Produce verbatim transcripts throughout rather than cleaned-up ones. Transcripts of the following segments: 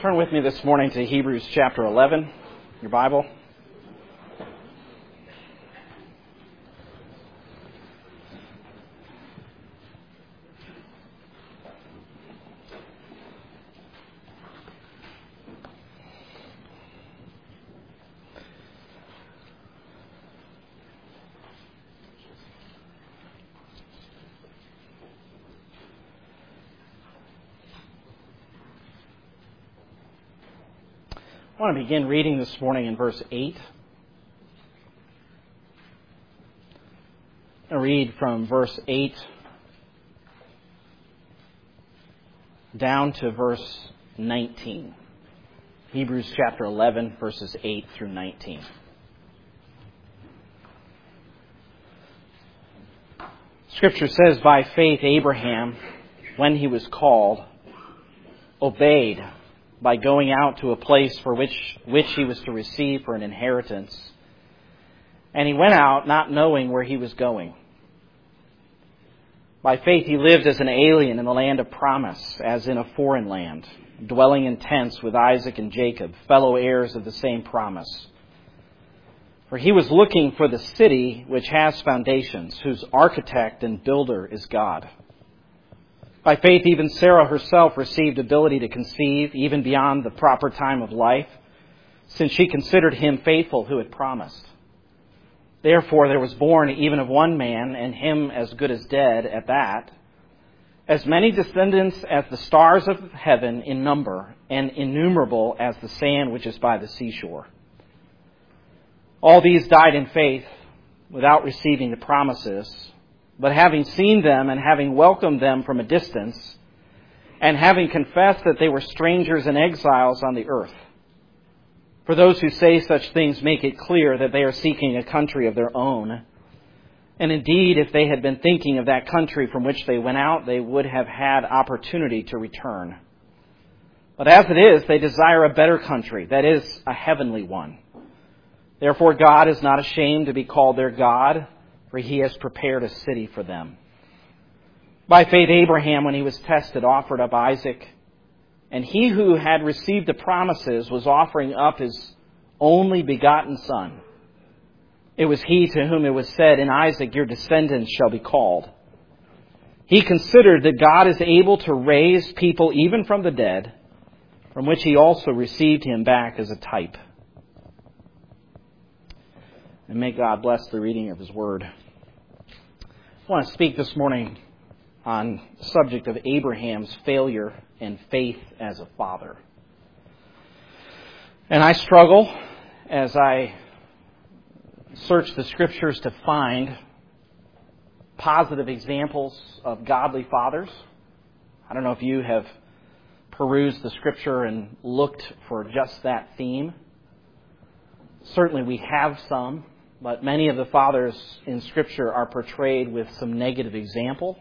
Turn with me this morning to Hebrews chapter eleven, your Bible. I want to begin reading this morning in verse eight. I read from verse eight down to verse nineteen. Hebrews chapter eleven, verses eight through nineteen. Scripture says, "By faith Abraham, when he was called, obeyed by going out to a place for which which he was to receive for an inheritance. And he went out not knowing where he was going. By faith he lived as an alien in the land of promise, as in a foreign land, dwelling in tents with Isaac and Jacob, fellow heirs of the same promise. For he was looking for the city which has foundations, whose architect and builder is God. By faith, even Sarah herself received ability to conceive, even beyond the proper time of life, since she considered him faithful who had promised. Therefore, there was born even of one man, and him as good as dead at that, as many descendants as the stars of heaven in number, and innumerable as the sand which is by the seashore. All these died in faith, without receiving the promises, but having seen them and having welcomed them from a distance, and having confessed that they were strangers and exiles on the earth. For those who say such things make it clear that they are seeking a country of their own. And indeed, if they had been thinking of that country from which they went out, they would have had opportunity to return. But as it is, they desire a better country, that is, a heavenly one. Therefore, God is not ashamed to be called their God, for he has prepared a city for them. By faith, Abraham, when he was tested, offered up Isaac. And he who had received the promises was offering up his only begotten son. It was he to whom it was said, "In Isaac your descendants shall be called." He considered that God is able to raise people even from the dead, from which he also received him back as a type. And may God bless the reading of his word. I want to speak this morning on the subject of Abraham's failure and faith as a father. And I struggle as I search the scriptures to find positive examples of godly fathers. I don't know if you have perused the scripture and looked for just that theme. Certainly we have some. But many of the fathers in Scripture are portrayed with some negative example.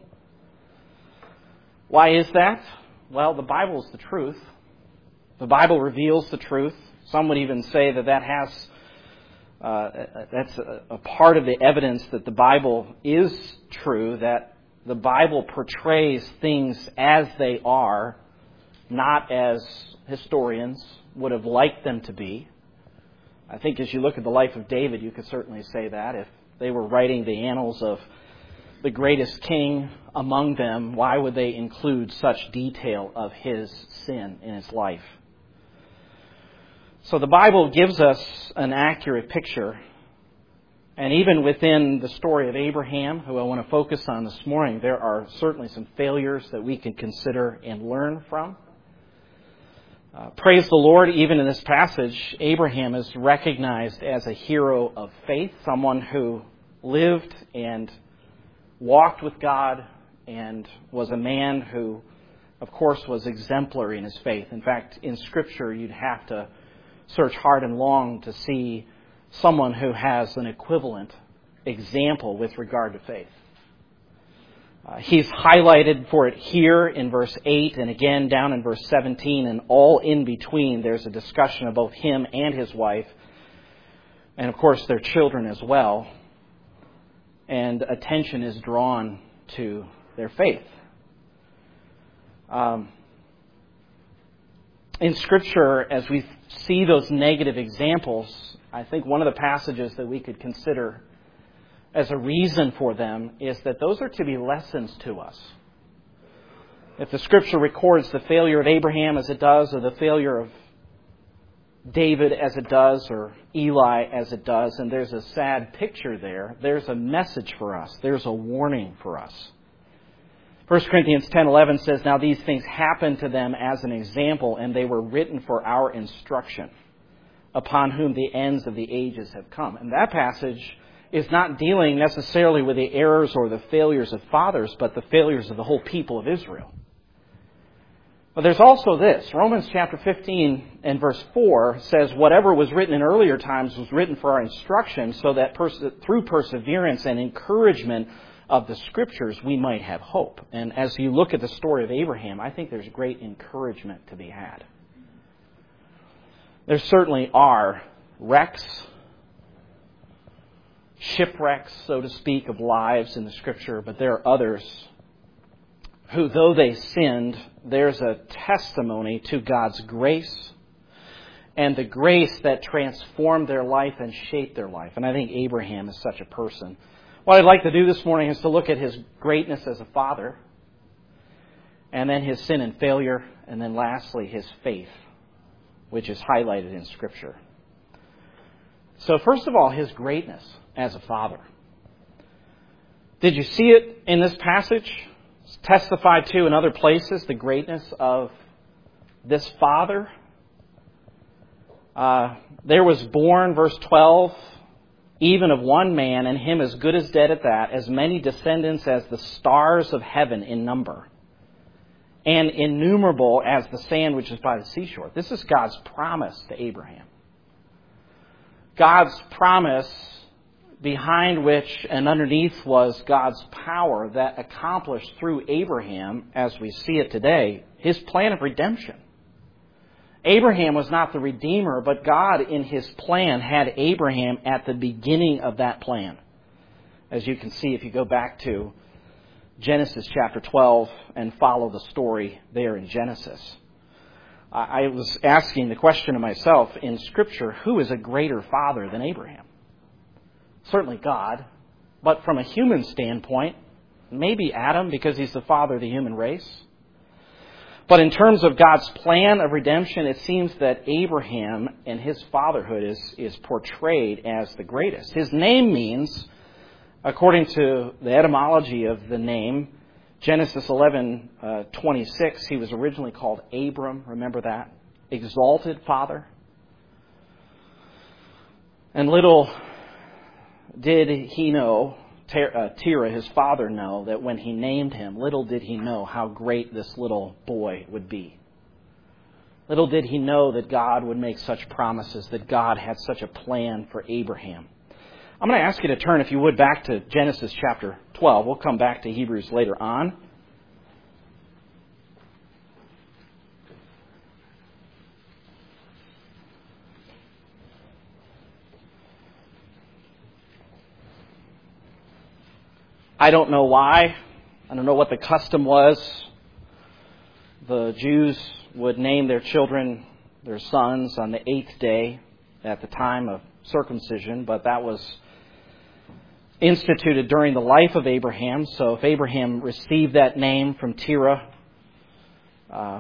Why is that? Well, the Bible is the truth. The Bible reveals the truth. Some would even say that that has uh, that's a, a part of the evidence that the Bible is true, that the Bible portrays things as they are, not as historians would have liked them to be. I think as you look at the life of David, you could certainly say that. If they were writing the annals of the greatest king among them, why would they include such detail of his sin in his life? So the Bible gives us an accurate picture. And even within the story of Abraham, who I want to focus on this morning, there are certainly some failures that we can consider and learn from. Uh, praise the Lord, even in this passage, Abraham is recognized as a hero of faith, someone who lived and walked with God and was a man who, of course, was exemplary in his faith. In fact, in Scripture, you'd have to search hard and long to see someone who has an equivalent example with regard to faith. Uh, he's highlighted for it here in verse eight and again down in verse seventeen, and all in between there's a discussion of both him and his wife, and of course their children as well. And attention is drawn to their faith. Um, in Scripture, as we see those negative examples, I think one of the passages that we could consider as a reason for them is that those are to be lessons to us. If the Scripture records the failure of Abraham as it does, or the failure of David as it does, or Eli as it does, and there's a sad picture there, there's a message for us. There's a warning for us. First Corinthians ten eleven says, "Now these things happened to them as an example, and they were written for our instruction, upon whom the ends of the ages have come." And that passage is not dealing necessarily with the errors or the failures of fathers, but the failures of the whole people of Israel. But there's also this. Romans chapter fifteen and verse four says, "Whatever was written in earlier times was written for our instruction, so that pers- through perseverance and encouragement of the Scriptures we might have hope." And as you look at the story of Abraham, I think there's great encouragement to be had. There certainly are wrecks, shipwrecks, so to speak, of lives in the Scripture, but there are others who, though they sinned, there's a testimony to God's grace and the grace that transformed their life and shaped their life. And I think Abraham is such a person. What I'd like to do this morning is to look at his greatness as a father, and then his sin and failure, and then lastly his faith, which is highlighted in Scripture. So first of all, his greatness as a father. Did you see it in this passage? It's testified to in other places, the greatness of this father. Uh, there was born, verse twelve, even of one man, and him as good as dead at that, as many descendants as the stars of heaven in number, and innumerable as the sand which is by the seashore. This is God's promise to Abraham. God's promise behind which and underneath was God's power that accomplished through Abraham, as we see it today, his plan of redemption. Abraham was not the Redeemer, but God in his plan had Abraham at the beginning of that plan. As you can see if you go back to Genesis chapter twelve and follow the story there in Genesis. I was asking the question to myself in Scripture, who is a greater father than Abraham? Certainly God, but from a human standpoint, maybe Adam, because he's the father of the human race. But in terms of God's plan of redemption, it seems that Abraham and his fatherhood is, is portrayed as the greatest. His name means, according to the etymology of the name, Genesis eleven twenty-six, he was originally called Abram. Remember that? Exalted father. And little did he know, Terah, his father, know that when he named him, little did he know how great this little boy would be. Little did he know that God would make such promises, that God had such a plan for Abraham. I'm going to ask you to turn, if you would, back to Genesis chapter twelve. We'll come back to Hebrews later on. I don't know why. I don't know what the custom was. The Jews would name their children, their sons, on the eighth day at the time of circumcision, but that was instituted during the life of Abraham. So if Abraham received that name from Terah, uh,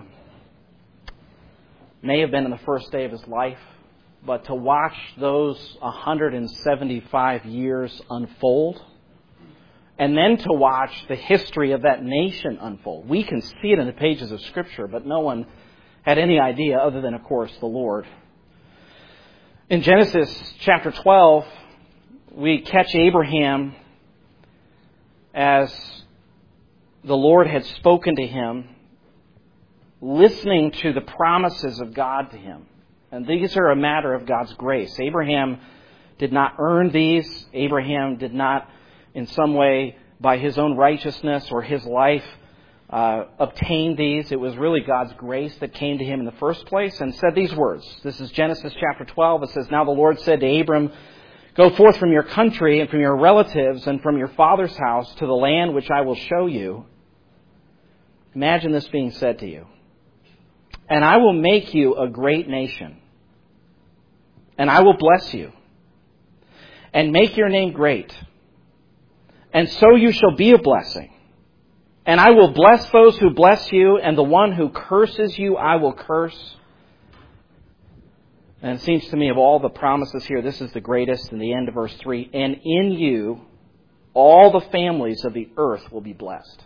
may have been on the first day of his life, but to watch those one hundred seventy-five years unfold, and then to watch the history of that nation unfold. We can see it in the pages of Scripture, but no one had any idea other than, of course, the Lord. In Genesis chapter twelve, we catch Abraham as the Lord had spoken to him, listening to the promises of God to him. And these are a matter of God's grace. Abraham did not earn these. Abraham did not, in some way, by his own righteousness or his life, uh, obtain these. It was really God's grace that came to him in the first place and said these words. This is Genesis chapter twelve. It says, "Now the Lord said to Abram, go forth from your country and from your relatives and from your father's house to the land which I will show you." Imagine this being said to you. and I will make you a great nation, and I will bless you, and make your name great, and so you shall be a blessing. And I will bless those who bless you, and the one who curses you I will curse. And it seems to me of all the promises here, this is the greatest in the end of verse three. And in you, all the families of the earth will be blessed.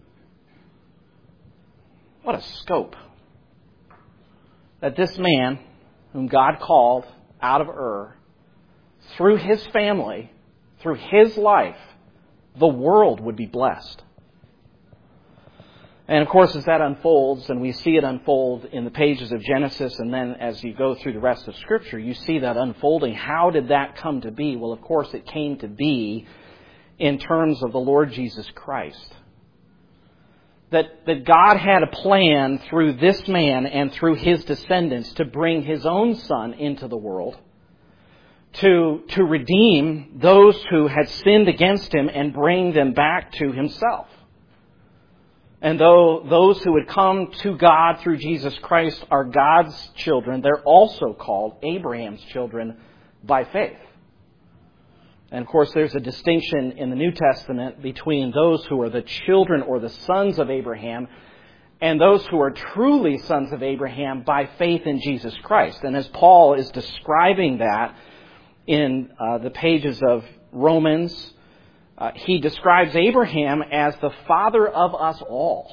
What a scope. That this man, whom God called out of Ur, through his family, through his life, the world would be blessed. And of course, as that unfolds, and we see it unfold in the pages of Genesis, and then as you go through the rest of Scripture, you see that unfolding. How did that come to be? Well, of course, it came to be in terms of the Lord Jesus Christ. That, that God had a plan through this man and through his descendants to bring his own Son into the world, to, to redeem those who had sinned against him and bring them back to himself. And though those who would come to God through Jesus Christ are God's children, they're also called Abraham's children by faith. And of course, there's a distinction in the New Testament between those who are the children or the sons of Abraham and those who are truly sons of Abraham by faith in Jesus Christ. And as Paul is describing that in uh, the pages of Romans, Uh, he describes Abraham as the father of us all.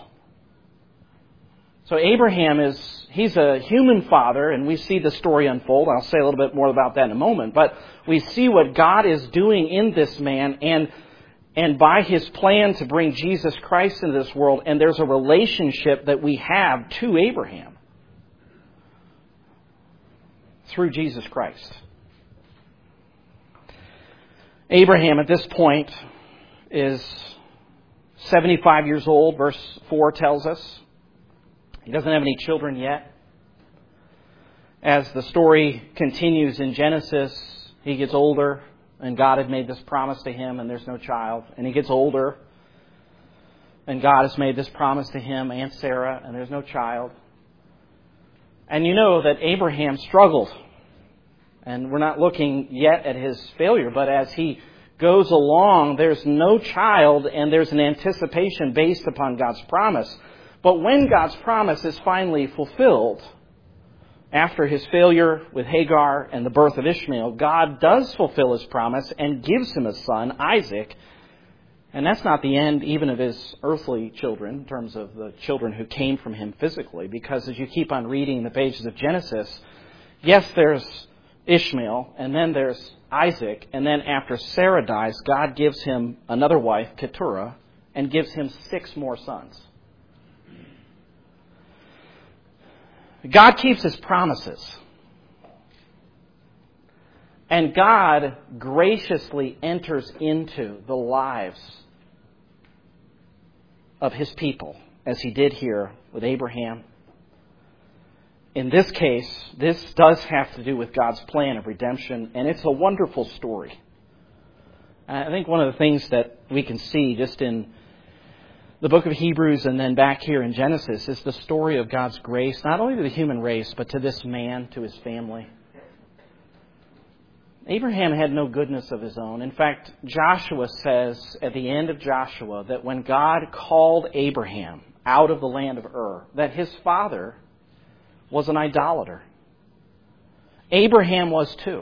So Abraham is, he's a human father, and we see the story unfold. I'll say a little bit more about that in a moment. But we see what God is doing in this man, and, and by his plan to bring Jesus Christ into this world, and there's a relationship that we have to Abraham through Jesus Christ. Abraham at this point is seventy-five years old, verse four tells us. He doesn't have any children yet. As the story continues in Genesis, he gets older, and God had made this promise to him, and there's no child. And he gets older, and God has made this promise to him and Sarah, and there's no child. And you know that Abraham struggled. And we're not looking yet at his failure, but as he goes along, there's no child, and there's an anticipation based upon God's promise. But when God's promise is finally fulfilled, after his failure with Hagar and the birth of Ishmael, God does fulfill his promise and gives him a son, Isaac. And that's not the end even of his earthly children, in terms of the children who came from him physically, because as you keep on reading the pages of Genesis, yes, there's Ishmael, and then there's Isaac, and then after Sarah dies, God gives him another wife, Keturah, and gives him six more sons. God keeps his promises. And God graciously enters into the lives of his people, as he did here with Abraham. In this case, this does have to do with God's plan of redemption, and it's a wonderful story. I think one of the things that we can see just in the book of Hebrews and then back here in Genesis is the story of God's grace, not only to the human race, but to this man, to his family. Abraham had no goodness of his own. In fact, Joshua says at the end of Joshua that when God called Abraham out of the land of Ur, that his father was an idolater. Abraham was too.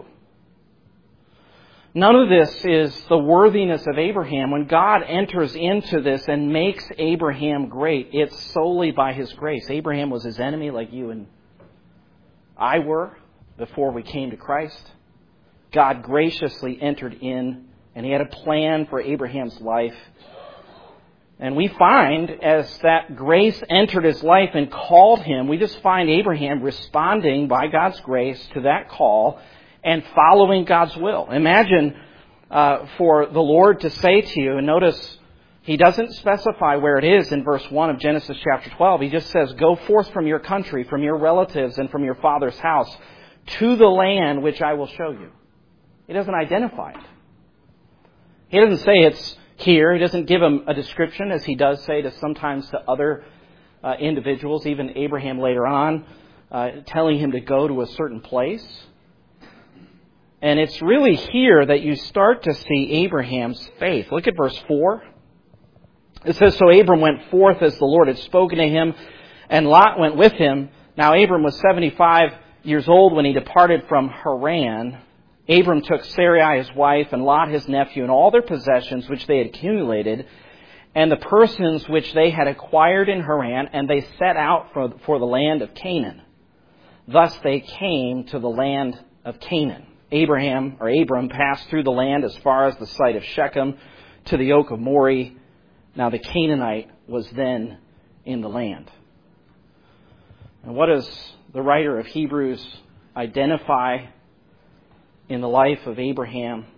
None of this is the worthiness of Abraham. When God enters into this and makes Abraham great, it's solely by his grace. Abraham was his enemy like you and I were before we came to Christ. God graciously entered in, and he had a plan for Abraham's life. And we find, as that grace entered his life and called him, we just find Abraham responding by God's grace to that call and following God's will. Imagine uh, for the Lord to say to you, and notice he doesn't specify where it is in verse one of Genesis chapter twelve. He just says, go forth from your country, from your relatives, and from your father's house to the land which I will show you. He doesn't identify it. He doesn't say it's here. He doesn't give him a description, as he does say to sometimes to other uh, individuals, even Abraham later on, uh, telling him to go to a certain place. And it's really here that you start to see Abraham's faith. Look at verse four. It says, "So Abram went forth as the Lord had spoken to him, and Lot went with him. Now Abram was seventy-five years old when he departed from Haran. Abram took Sarai his wife, and Lot his nephew, and all their possessions which they had accumulated, and the persons which they had acquired in Haran, and they set out for, for the land of Canaan. Thus they came to the land of Canaan. Abraham, or Abram, passed through the land as far as the site of Shechem to the oak of Moreh. Now the Canaanite was then in the land." And what does the writer of Hebrews identify in the life of Abraham?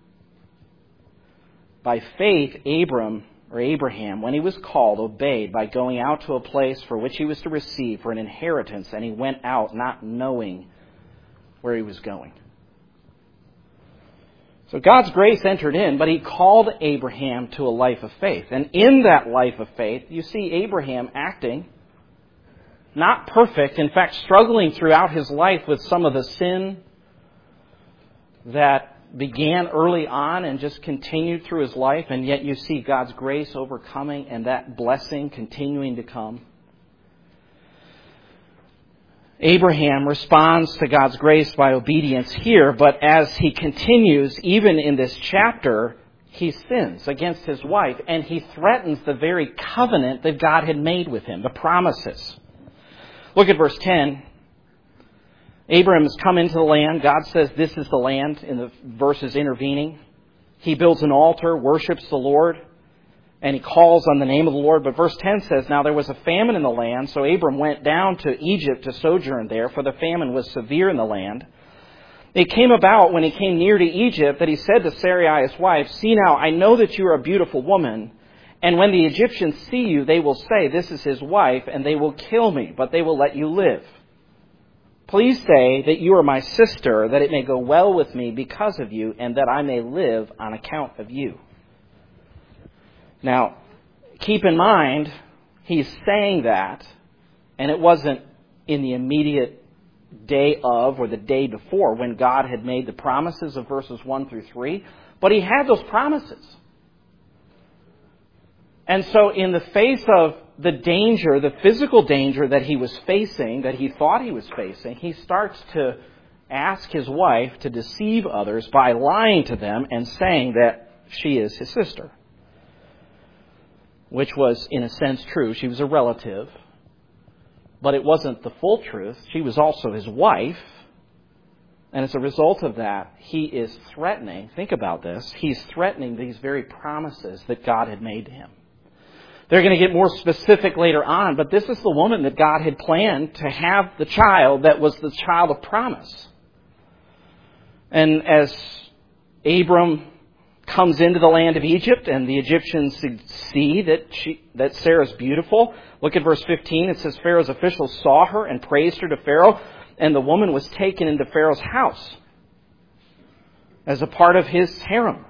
By faith, Abram, or Abraham, when he was called, obeyed by going out to a place for which he was to receive for an inheritance, and he went out not knowing where he was going. So God's grace entered in, but he called Abraham to a life of faith. And in that life of faith, you see Abraham acting not perfect, in fact, struggling throughout his life with some of the sin that began early on and just continued through his life, and yet you see God's grace overcoming and that blessing continuing to come. Abraham responds to God's grace by obedience here, but as he continues, even in this chapter, he sins against his wife, and he threatens the very covenant that God had made with him, the promises. Look at verse ten. Abraham has come into the land. God says this is the land in the verses intervening. He builds an altar, worships the Lord, and he calls on the name of the Lord. But verse ten says, "Now there was a famine in the land, so Abram went down to Egypt to sojourn there, for the famine was severe in the land. It came about when he came near to Egypt that he said to Sarai his wife, 'See now, I know that you are a beautiful woman, and when the Egyptians see you, they will say, "This is his wife," and they will kill me, but they will let you live. Please say that you are my sister, that it may go well with me because of you, and that I may live on account of you.'" Now, keep in mind, he's saying that, and it wasn't in the immediate day of or the day before when God had made the promises of verses one through three, but he had those promises. And so in the face of the danger, the physical danger that he was facing, that he thought he was facing, he starts to ask his wife to deceive others by lying to them and saying that she is his sister. Which was, in a sense, true. She was a relative. But it wasn't the full truth. She was also his wife. And as a result of that, he is threatening, think about this, he's threatening these very promises that God had made to him. They're going to get more specific later on, but this is the woman that God had planned to have the child that was the child of promise. And as Abram comes into the land of Egypt, and the Egyptians see that she, that Sarah's beautiful. Look at verse fifteen. It says, "Pharaoh's officials saw her and praised her to Pharaoh, and the woman was taken into Pharaoh's house as a part of his harem."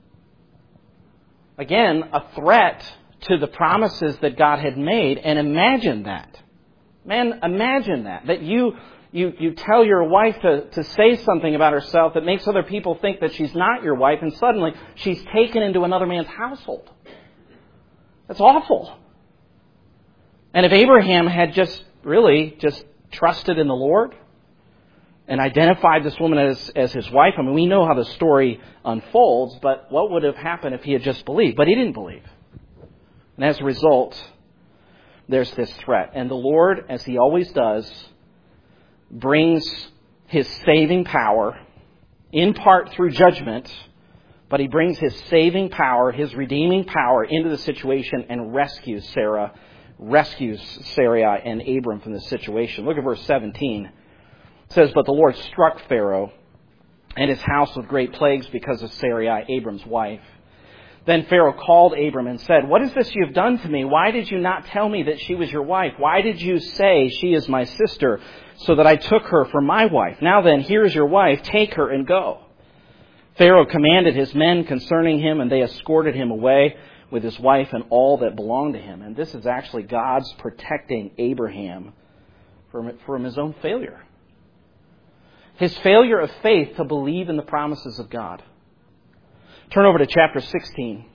Again, a threat to the promises that God had made. And imagine that. Man, imagine that. That you... You you tell your wife to, to say something about herself that makes other people think that she's not your wife, and suddenly she's taken into another man's household. That's awful. And if Abraham had just really just trusted in the Lord and identified this woman as, as his wife, I mean, we know how the story unfolds, but what would have happened if he had just believed? But he didn't believe. And as a result, there's this threat. And the Lord, as he always does, brings his saving power, in part through judgment, but he brings his saving power, his redeeming power into the situation and rescues Sarah, rescues Sarai and Abram from this situation. Look at verse seventeen. It says, "But the Lord struck Pharaoh and his house with great plagues because of Sarai, Abram's wife. Then Pharaoh called Abram and said, 'What is this you have done to me? Why did you not tell me that she was your wife? Why did you say she is my sister, so that I took her for my wife? Now then, here is your wife. Take her and go.' Pharaoh commanded his men concerning him, and they escorted him away with his wife and all that belonged to him. And this is actually God's protecting Abraham from, from his own failure. His failure of faith to believe in the promises of God. Turn over to chapter sixteen.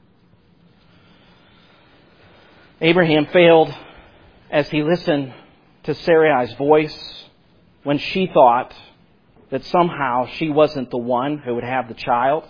Abraham failed as he listened to Sarai's voice when she thought that somehow she wasn't the one who would have the child.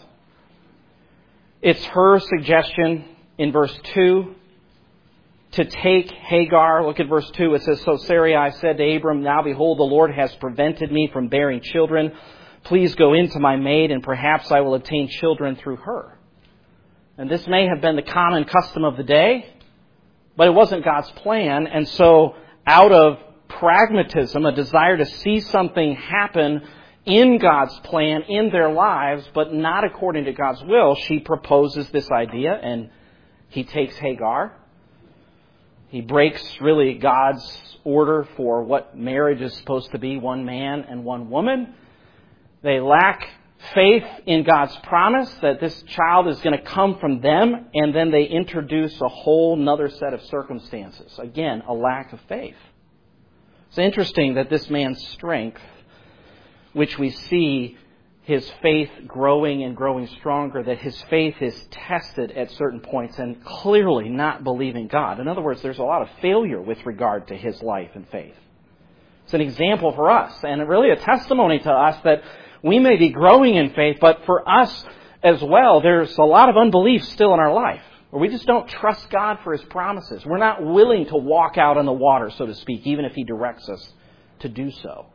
It's her suggestion in verse two to take Hagar. Look at verse two. It says, "So Sarai said to Abram, 'Now behold, the Lord has prevented me from bearing children. Please go into my maid, and perhaps I will obtain children through her.'" And this may have been the common custom of the day, but it wasn't God's plan. And so out of pragmatism, a desire to see something happen in God's plan in their lives, but not according to God's will, she proposes this idea, and he takes Hagar. He breaks really God's order for what marriage is supposed to be, one man and one woman. They lack faith in God's promise that this child is going to come from them, and then they introduce a whole nother set of circumstances. Again, a lack of faith. It's interesting that this man's strength, which we see his faith growing and growing stronger, that his faith is tested at certain points and clearly not believing God. In other words, there's a lot of failure with regard to his life and faith. It's an example for us, and really a testimony to us that we may be growing in faith, but for us as well, there's a lot of unbelief still in our life, where we just don't trust God for His promises. We're not willing to walk out on the water, so to speak, even if He directs us to do so.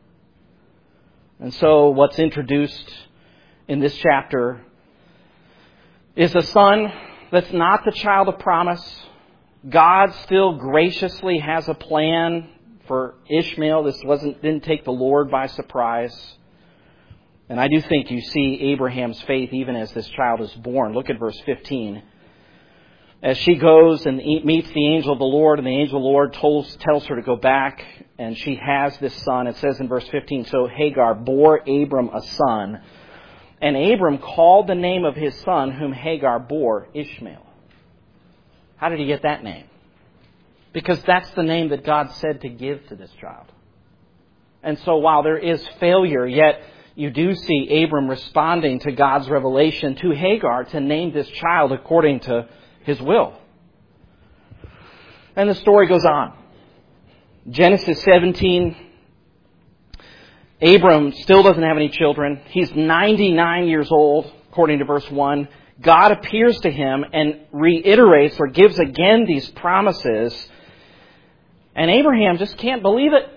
And so what's introduced in this chapter is a son that's not the child of promise. God still graciously has a plan for Ishmael. This wasn't didn't take the Lord by surprise. And I do think you see Abraham's faith even as this child is born. Look at verse fifteen. As she goes and meets the angel of the Lord, and the angel of the Lord tells, tells her to go back, and she has this son. It says in verse fifteen, "So Hagar bore Abram a son, and Abram called the name of his son, whom Hagar bore, Ishmael." How did he get that name? Because that's the name that God said to give to this child. And so while there is failure, yet you do see Abram responding to God's revelation to Hagar to name this child according to His will. And the story goes on. Genesis seventeen, Abram still doesn't have any children. He's ninety-nine years old, according to verse one. God appears to him and reiterates or gives again these promises. And Abraham just can't believe it.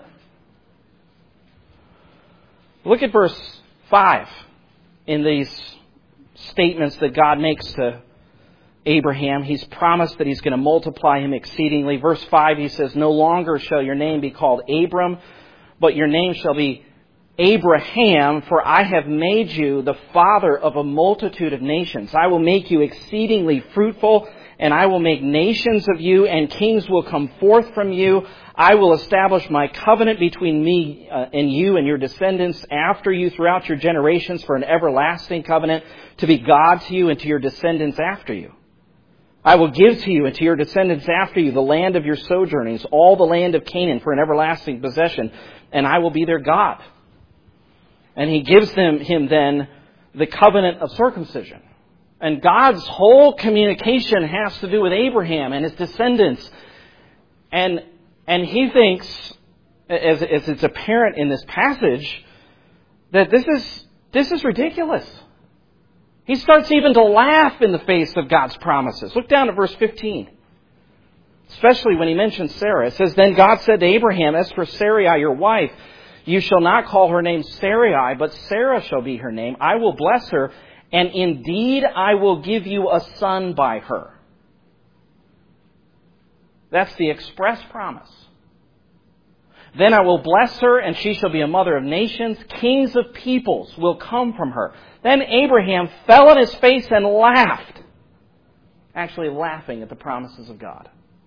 Look at verse five in these statements that God makes to Abraham. He's promised that He's going to multiply him exceedingly. Verse five, he says, "No longer shall your name be called Abram, but your name shall be Abraham, for I have made you the father of a multitude of nations. I will make you exceedingly fruitful, and I will make nations of you, and kings will come forth from you. I will establish my covenant between me uh, and you and your descendants after you throughout your generations for an everlasting covenant, to be God to you and to your descendants after you. I will give to you and to your descendants after you the land of your sojournings, all the land of Canaan for an everlasting possession, and I will be their God." And he gives them him then the covenant of circumcision. And God's whole communication has to do with Abraham and his descendants. And and he thinks, as, as it's apparent in this passage, that this is this is ridiculous. He starts even to laugh in the face of God's promises. Look down at verse fifteen. Especially when he mentions Sarah. It says, "Then God said to Abraham, as for Sarai, your wife, you shall not call her name Sarai, but Sarah shall be her name. I will bless her, and indeed I will give you a son by her." That's the express promise. "Then I will bless her, and she shall be a mother of nations. Kings of peoples will come from her." Then Abraham fell on his face and laughed, actually laughing at the promises of God.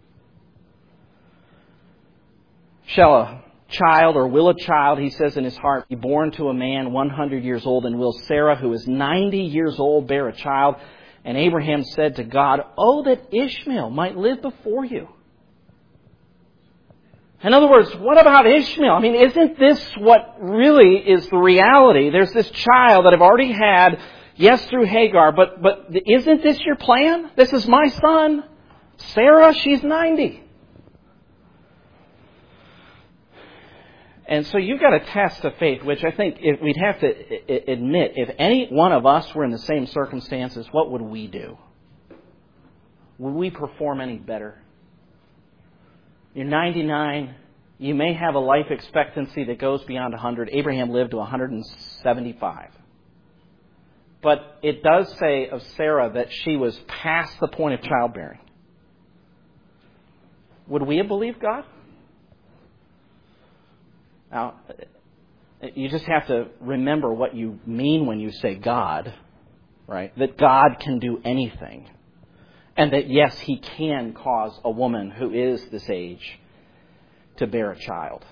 "Shall a child, or will a child," he says in his heart, "be born to a man one hundred years old, and will Sarah, who is ninety years old, bear a child?" And Abraham said to God, "Oh, that Ishmael might live before you." In other words, what about Ishmael? I mean, isn't this what really is the reality? There's this child that I've already had, yes, through Hagar, but, but isn't this your plan? This is my son. Sarah, she's ninety. And so you've got a test of faith, which I think if we'd have to admit, if any one of us were in the same circumstances, what would we do? Would we perform any better? You're ninety-nine. You may have a life expectancy that goes beyond one hundred. Abraham lived to one hundred seventy-five. But it does say of Sarah that she was past the point of childbearing. Would we have believed God? Now, you just have to remember what you mean when you say God, right? That God can do anything. And that, yes, He can cause a woman who is this age to bear a child.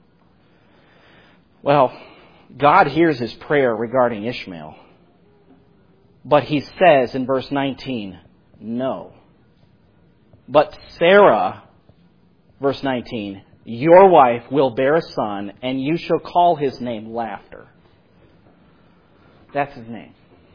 Well, God hears his prayer regarding Ishmael. But He says in verse nineteen, no. But Sarah, verse nineteen, your wife will bear a son, and you shall call his name Laughter. That's his name.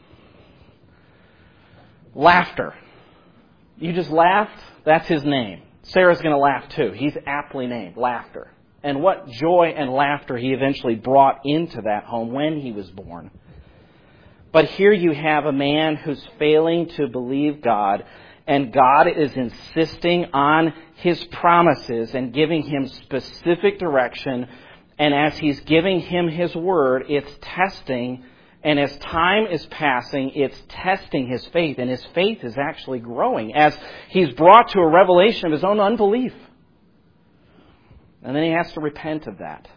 Laughter. You just laughed? That's his name. Sarah's going to laugh too. He's aptly named, Laughter. And what joy and laughter he eventually brought into that home when he was born. But here you have a man who's failing to believe God, and God is insisting on His promises and giving him specific direction. And as He's giving him His word, it's testing. And as time is passing, it's testing his faith. And his faith is actually growing as he's brought to a revelation of his own unbelief. And then he has to repent of that.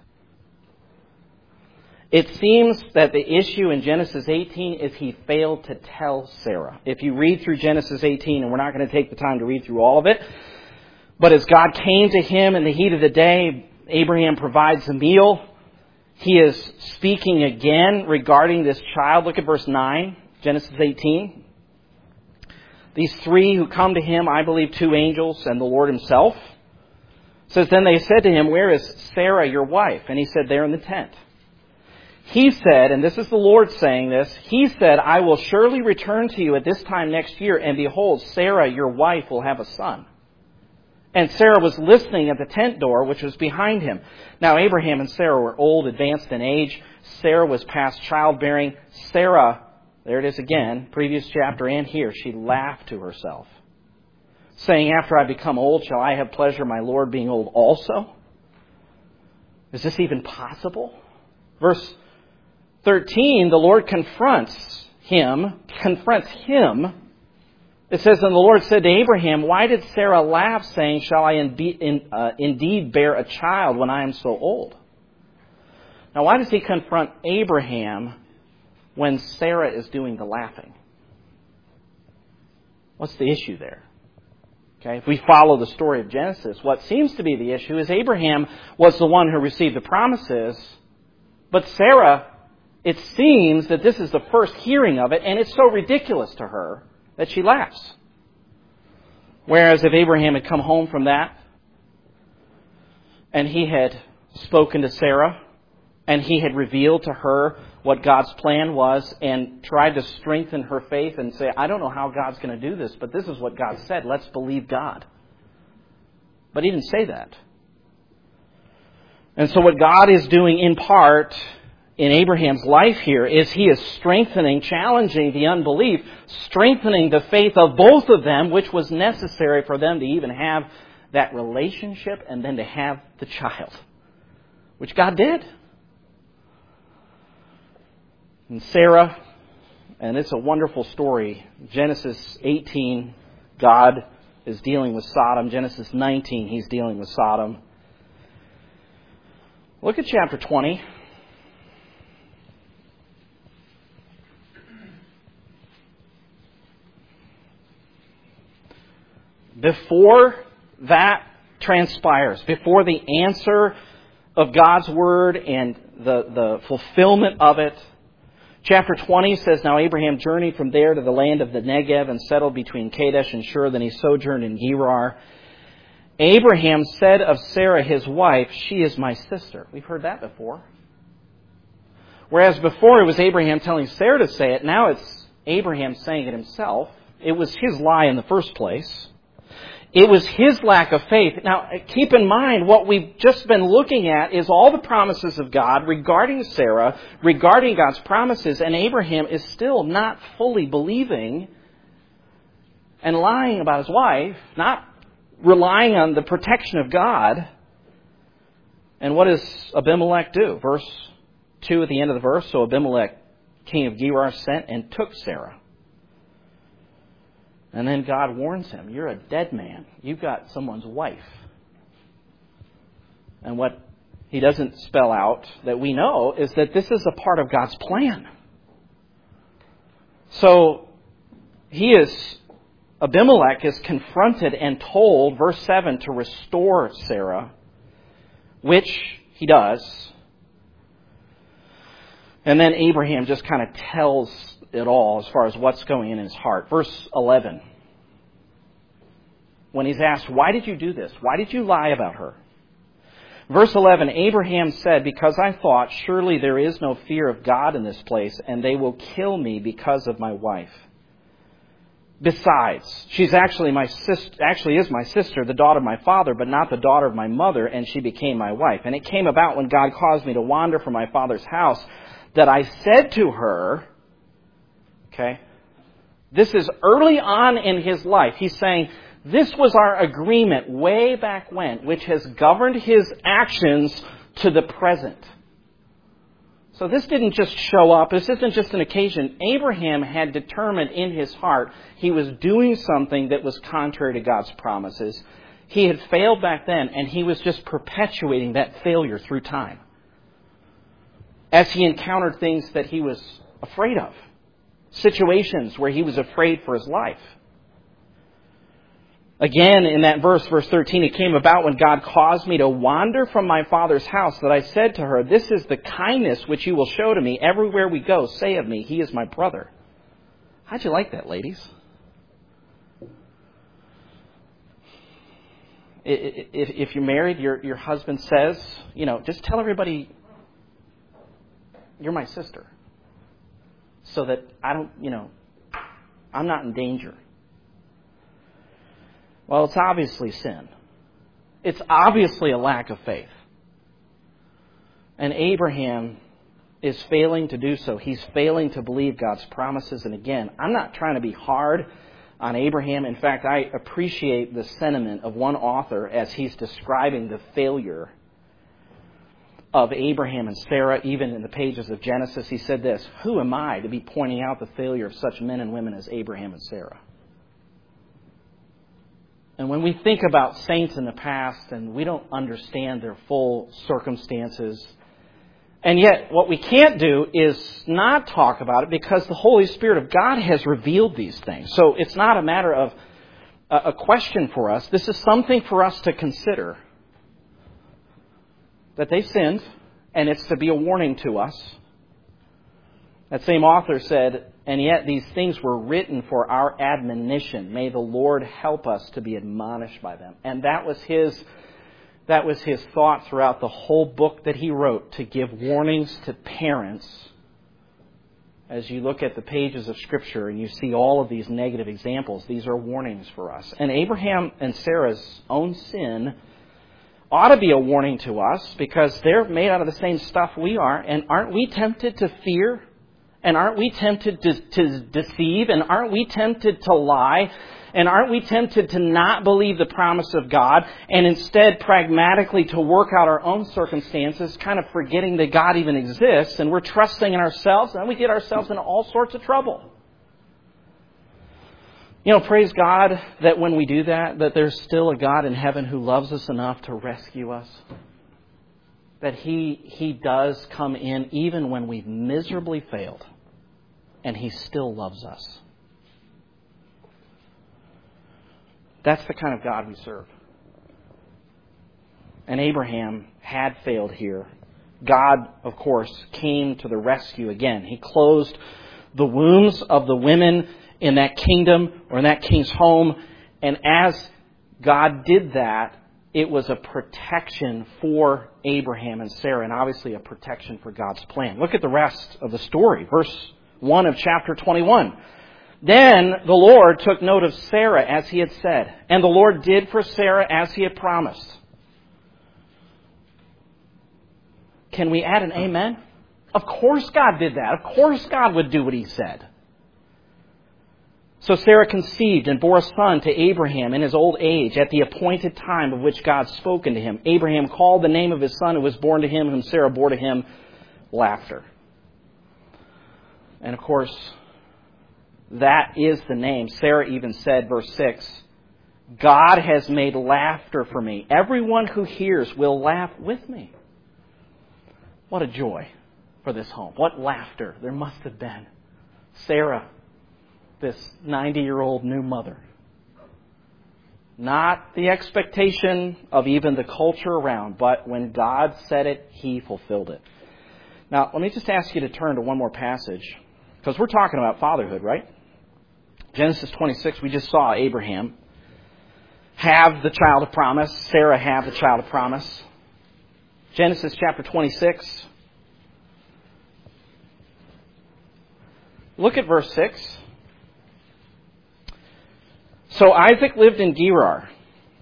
It seems that the issue in Genesis eighteen is he failed to tell Sarah. If you read through Genesis eighteen, and we're not going to take the time to read through all of it, but as God came to him in the heat of the day, Abraham provides a meal. He is speaking again regarding this child. Look at verse nine, Genesis eighteen. These three who come to him, I believe two angels and the Lord Himself. It says, then they said to him, where is Sarah, your wife? And he said, there in the tent. He said, and this is the Lord saying this, He said, I will surely return to you at this time next year, and behold, Sarah, your wife, will have a son. And Sarah was listening at the tent door, which was behind him. Now Abraham and Sarah were old, advanced in age. Sarah was past childbearing. Sarah, there it is again, previous chapter and here, she laughed to herself, saying, after I become old, shall I have pleasure, my Lord, being old also? Is this even possible? Verse thirteen, the Lord confronts him, confronts him. It says, and the Lord said to Abraham, why did Sarah laugh, saying, shall I indeed bear a child when I am so old? Now, why does he confront Abraham when Sarah is doing the laughing? What's the issue there? Okay, if we follow the story of Genesis, what seems to be the issue is Abraham was the one who received the promises, but Sarah, it seems that this is the first hearing of it, and it's so ridiculous to her that she laughs. Whereas if Abraham had come home from that, and he had spoken to Sarah, and he had revealed to her what God's plan was, and tried to strengthen her faith and say, I don't know how God's going to do this, but this is what God said, let's believe God. But he didn't say that. And so what God is doing in part in Abraham's life here is He is strengthening, challenging the unbelief, strengthening the faith of both of them, which was necessary for them to even have that relationship and then to have the child, which God did. And Sarah, and it's a wonderful story. Genesis eighteen, God is dealing with Sodom. Genesis nineteen, He's dealing with Sodom. Look at chapter twenty. Before that transpires, before the answer of God's Word and the, the fulfillment of it, Chapter twenty says, Now Abraham journeyed from there to the land of the Negev and settled between Kadesh and Shur. Then he sojourned in Gerar. Abraham said of Sarah, his wife, She is my sister. We've heard that before. Whereas before it was Abraham telling Sarah to say it, now it's Abraham saying it himself. It was his lie in the first place. It was his lack of faith. Now, keep in mind, what we've just been looking at is all the promises of God regarding Sarah, regarding God's promises, and Abraham is still not fully believing and lying about his wife, not relying on the protection of God. And what does Abimelech do? Verse two at the end of the verse, So Abimelech, king of Gerar, sent and took Sarah. And then God warns him, You're a dead man. You've got someone's wife. And what he doesn't spell out that we know is that this is a part of God's plan. So he is, Abimelech is confronted and told, verse seven, to restore Sarah, which he does. And then Abraham just kind of tells it all as far as what's going in his heart. Verse eleven. When he's asked, why did you do this? Why did you lie about her? Verse eleven, Abraham said, Because I thought, surely there is no fear of God in this place, and they will kill me because of my wife. Besides, she's actually my sister, actually is my sister, the daughter of my father, but not the daughter of my mother, and she became my wife. And it came about when God caused me to wander from my father's house, that I said to her, okay, this is early on in his life. He's saying, this was our agreement way back when, which has governed his actions to the present. So this didn't just show up. This isn't just an occasion. Abraham had determined in his heart he was doing something that was contrary to God's promises. He had failed back then, and he was just perpetuating that failure through time, as he encountered things that he was afraid of, situations where he was afraid for his life. Again, in that verse, verse thirteen, it came about when God caused me to wander from my father's house, that I said to her, This is the kindness which you will show to me. Everywhere we go, say of me, He is my brother. How'd you like that, ladies? If you're married, your, your husband says, you know, just tell everybody, You're my sister, so that I don't, you know, I'm not in danger. Well, it's obviously sin. It's obviously a lack of faith. And Abraham is failing to do so. He's failing to believe God's promises. And again, I'm not trying to be hard on Abraham. In fact, I appreciate the sentiment of one author as he's describing the failure of Abraham and Sarah, even in the pages of Genesis. He said this, Who am I to be pointing out the failure of such men and women as Abraham and Sarah? And when we think about saints in the past and we don't understand their full circumstances, and yet what we can't do is not talk about it because the Holy Spirit of God has revealed these things. So it's not a matter of a question for us. This is something for us to consider. That they sinned, and it's to be a warning to us. That same author said, And yet these things were written for our admonition. May the Lord help us to be admonished by them. And that was his, that was his thought throughout the whole book that he wrote, to give warnings to parents. As you look at the pages of Scripture and you see all of these negative examples, these are warnings for us. And Abraham and Sarah's own sin ought to be a warning to us, because they're made out of the same stuff we are. And aren't we tempted to fear? And aren't we tempted to, to deceive? And aren't we tempted to lie? And aren't we tempted to not believe the promise of God and instead pragmatically to work out our own circumstances, kind of forgetting that God even exists, and we're trusting in ourselves, and then we get ourselves into all sorts of trouble? You know, praise God that when we do that, that there's still a God in heaven who loves us enough to rescue us. That He He does come in even when we've miserably failed. And He still loves us. That's the kind of God we serve. And Abraham had failed here. God, of course, came to the rescue again. He closed the wombs of the women in that kingdom or in that king's home. And as God did that, it was a protection for Abraham and Sarah, and obviously a protection for God's plan. Look at the rest of the story. Verse one of chapter twenty-one. Then the Lord took note of Sarah as he had said, and the Lord did for Sarah as he had promised. Can we add an amen? Of course God did that. Of course God would do what he said. So Sarah conceived and bore a son to Abraham in his old age at the appointed time of which God spoken to him. Abraham called the name of his son who was born to him, whom Sarah bore to him, Laughter. And of course, that is the name. Sarah even said, verse six, God has made laughter for me. Everyone who hears will laugh with me. What a joy for this home. What laughter there must have been. Sarah, this ninety-year-old new mother. Not the expectation of even the culture around, but when God said it, he fulfilled it. Now, let me just ask you to turn to one more passage, because we're talking about fatherhood, right? Genesis twenty-six, we just saw Abraham have the child of promise. Sarah have the child of promise. Genesis chapter twenty-six. Look at verse six. So Isaac lived in Gerar.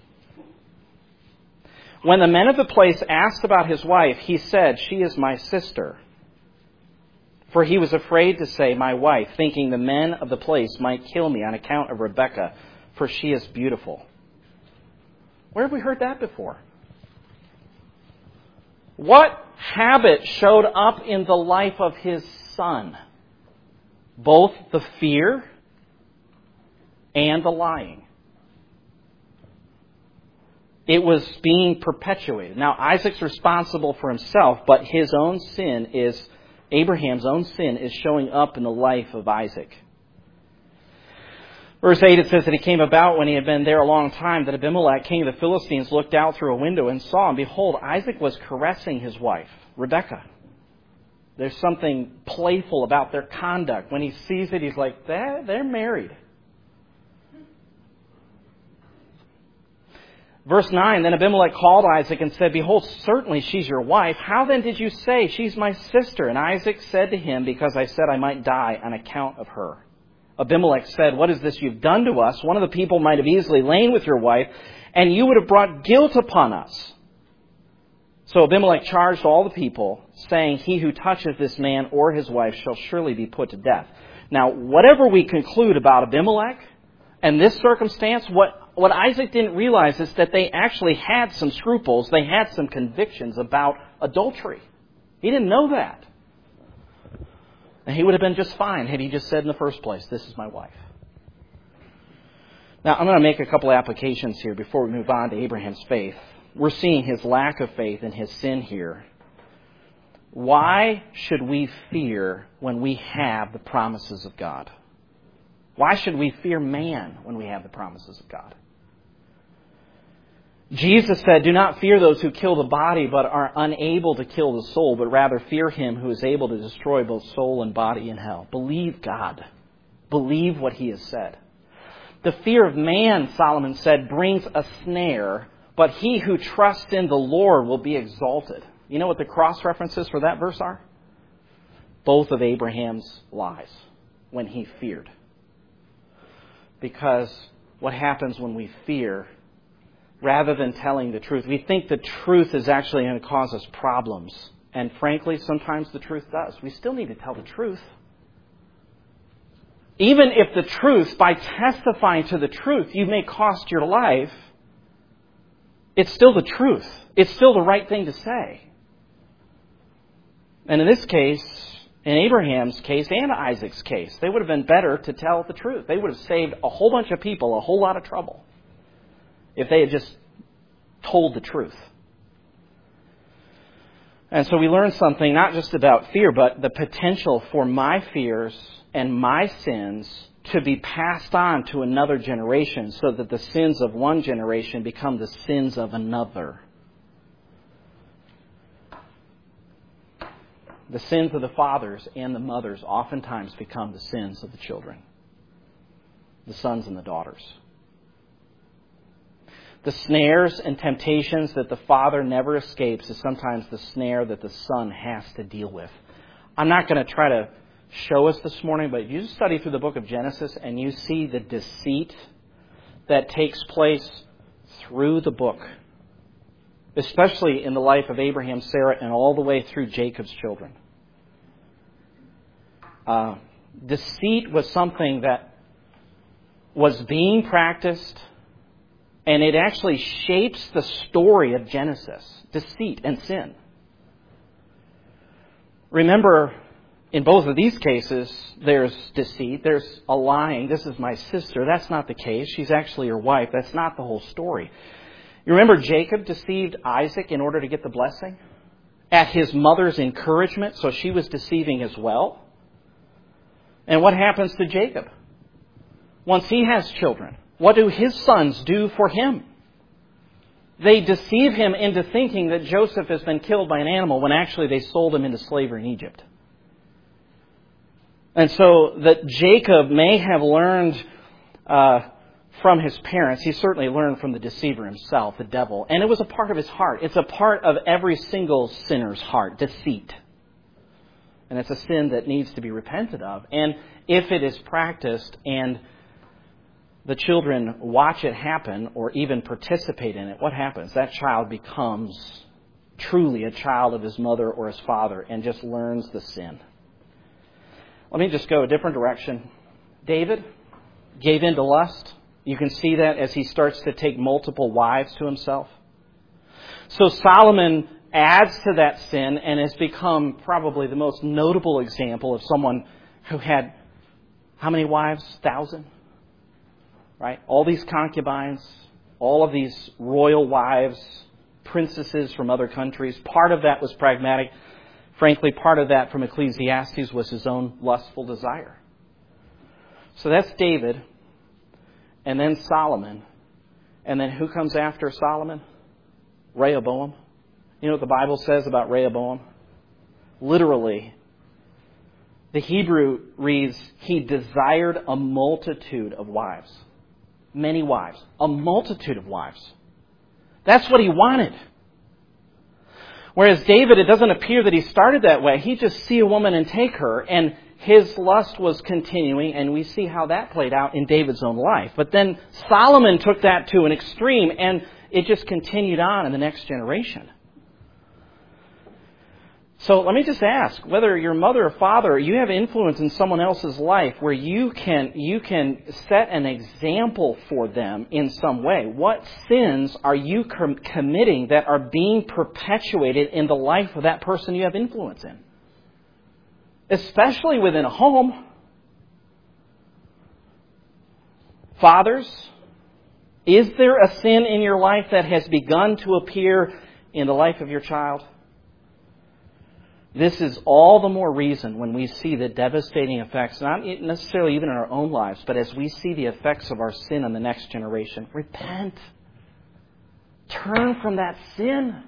When the men of the place asked about his wife, he said, she is my sister. For he was afraid to say, my wife, thinking the men of the place might kill me on account of Rebekah, for she is beautiful. Where have we heard that before? What habit showed up in the life of his son? Both the fear and the lying. It was being perpetuated. Now, Isaac's responsible for himself, but his own sin is, Abraham's own sin is showing up in the life of Isaac. Verse eight, it says that he came about when he had been there a long time, that Abimelech, king of the Philistines, looked out through a window and saw, and behold, Isaac was caressing his wife, Rebekah. There's something playful about their conduct. When he sees it, he's like, they're, they're married. Verse nine, then Abimelech called Isaac and said, behold, certainly she's your wife. How then did you say, she's my sister? And Isaac said to him, because I said I might die on account of her. Abimelech said, what is this you've done to us? One of the people might have easily lain with your wife, and you would have brought guilt upon us. So Abimelech charged all the people, saying, he who touches this man or his wife shall surely be put to death. Now, whatever we conclude about Abimelech and this circumstance, what, what Isaac didn't realize is that they actually had some scruples. They had some convictions about adultery. He didn't know that. And he would have been just fine had he just said in the first place, this is my wife. Now, I'm going to make a couple applications here before we move on to Abraham's faith. We're seeing his lack of faith and his sin here. Why should we fear when we have the promises of God? Why should we fear man when we have the promises of God? Jesus said, do not fear those who kill the body but are unable to kill the soul, but rather fear him who is able to destroy both soul and body in hell. Believe God. Believe what he has said. The fear of man, Solomon said, brings a snare, but he who trusts in the Lord will be exalted. You know what the cross references for that verse are? Both of Abraham's lies when he feared. Because what happens when we fear, rather than telling the truth, we think the truth is actually going to cause us problems. And frankly, sometimes the truth does. We still need to tell the truth. Even if the truth, by testifying to the truth, you may cost your life, it's still the truth. It's still the right thing to say. And in this case, in Abraham's case and Isaac's case, they would have been better to tell the truth. They would have saved a whole bunch of people a whole lot of trouble if they had just told the truth. And so we learn something not just about fear, but the potential for my fears and my sins to be passed on to another generation so that the sins of one generation become the sins of another. the sins of the fathers and the mothers oftentimes become the sins of the children, the sons and the daughters. The snares and temptations that the father never escapes is sometimes the snare that the son has to deal with. I'm not going to try to show us this morning, but you study through the book of Genesis and you see the deceit that takes place through the book, especially in the life of Abraham, Sarah, and all the way through Jacob's children. Uh, deceit was something that was being practiced, and it actually shapes the story of Genesis. Deceit and sin. Remember, in both of these cases, there's deceit, there's a lying. This is my sister. That's not the case. She's actually your wife. That's not the whole story. You remember Jacob deceived Isaac in order to get the blessing? At his mother's encouragement, so she was deceiving as well. And what happens to Jacob? Once he has children, what do his sons do for him? They deceive him into thinking that Joseph has been killed by an animal when actually they sold him into slavery in Egypt. And so that Jacob may have learned uh, from his parents. He certainly learned from the deceiver himself, the devil. And it was a part of his heart. It's a part of every single sinner's heart, deceit. And it's a sin that needs to be repented of. And if it is practiced and the children watch it happen or even participate in it, what happens? That child becomes truly a child of his mother or his father and just learns the sin. Let me just go a different direction. David gave in to lust. You can see that as he starts to take multiple wives to himself. So Solomon adds to that sin and has become probably the most notable example of someone who had how many wives? Thousand? Right? All these concubines, all of these royal wives, princesses from other countries. Part of that was pragmatic. Frankly, part of that from Ecclesiastes was his own lustful desire. So that's David. And then Solomon. And then who comes after Solomon? Rehoboam. You know what the Bible says about Rehoboam? Literally, the Hebrew reads, he desired a multitude of wives. Many wives. A multitude of wives. That's what he wanted. Whereas David, it doesn't appear that he started that way. He just see a woman and take her, and his lust was continuing, and we see how that played out in David's own life. But then Solomon took that to an extreme, and it just continued on in the next generation. So let me just ask, whether your mother or father, you have influence in someone else's life where you can you can set an example for them in some way. What sins are you com- committing that are being perpetuated in the life of that person you have influence in? Especially within a home. Fathers, is there a sin in your life that has begun to appear in the life of your child? This is all the more reason when we see the devastating effects, not necessarily even in our own lives, but as we see the effects of our sin on the next generation. Repent. Turn from that sin.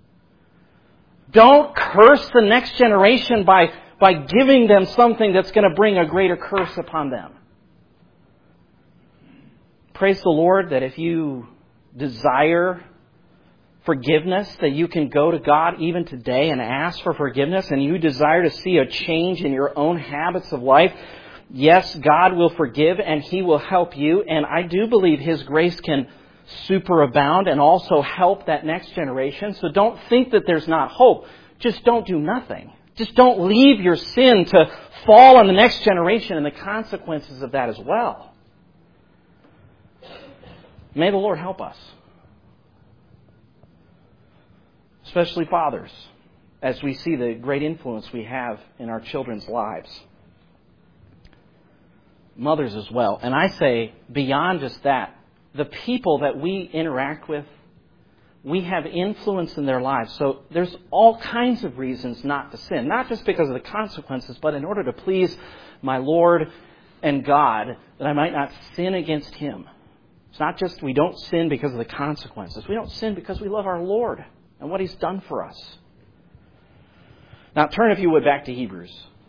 Don't curse the next generation by, by giving them something that's going to bring a greater curse upon them. Praise the Lord that if you desire forgiveness, that you can go to God even today and ask for forgiveness, and you desire to see a change in your own habits of life, yes, God will forgive and He will help you. And I do believe His grace can superabound and also help that next generation. So don't think that there's not hope. Just don't do nothing. Just don't leave your sin to fall on the next generation and the consequences of that as well. May the Lord help us. Especially fathers, as we see the great influence we have in our children's lives. Mothers as well. And I say, beyond just that, the people that we interact with, we have influence in their lives. So there's all kinds of reasons not to sin. Not just because of the consequences, but in order to please my Lord and God, that I might not sin against Him. It's not just we don't sin because of the consequences. We don't sin because we love our Lord and what He's done for us. Now turn, if you would, back to Hebrews.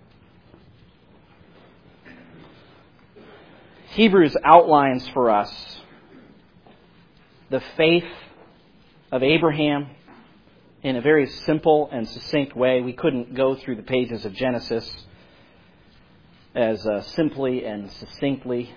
Hebrews outlines for us the faith of Abraham in a very simple and succinct way. We couldn't go through the pages of Genesis as uh, simply and succinctly.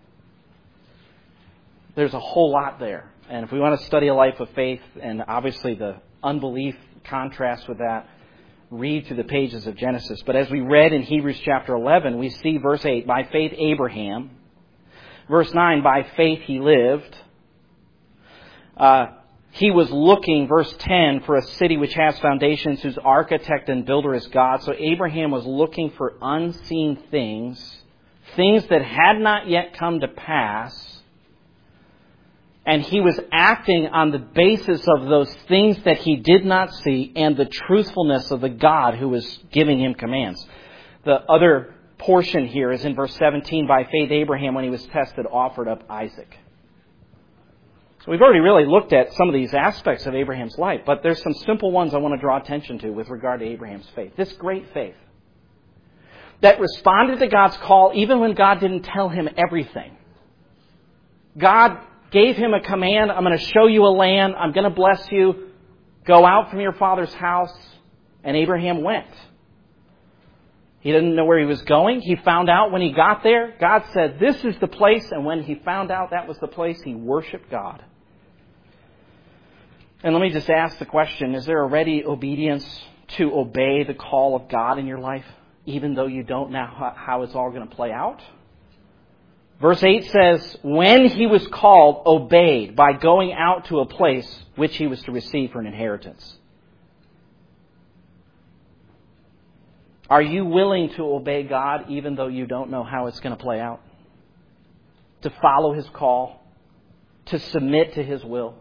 There's a whole lot there. And if we want to study a life of faith, and obviously the unbelief contrasts with that, read through the pages of Genesis. But as we read in Hebrews chapter eleven, we see verse eight, by faith Abraham. Verse nine, by faith he lived. Uh, he was looking, verse ten, for a city which has foundations, whose architect and builder is God. So Abraham was looking for unseen things, things that had not yet come to pass. And he was acting on the basis of those things that he did not see and the truthfulness of the God who was giving him commands. The other portion here is in verse seventeen, by faith Abraham, when he was tested, offered up Isaac. So we've already really looked at some of these aspects of Abraham's life, but there's some simple ones I want to draw attention to with regard to Abraham's faith. This great faith that responded to God's call even when God didn't tell him everything. God gave him a command, I'm going to show you a land, I'm going to bless you, go out from your father's house, and Abraham went. He didn't know where he was going. He found out when he got there. God said, this is the place, and when he found out that was the place, he worshiped God. And let me just ask the question, is there a ready obedience to obey the call of God in your life, even though you don't know how it's all going to play out? Verse eight says, when he was called, obeyed by going out to a place which he was to receive for an inheritance. Are you willing to obey God even though you don't know how it's going to play out? To follow His call? To submit to His will?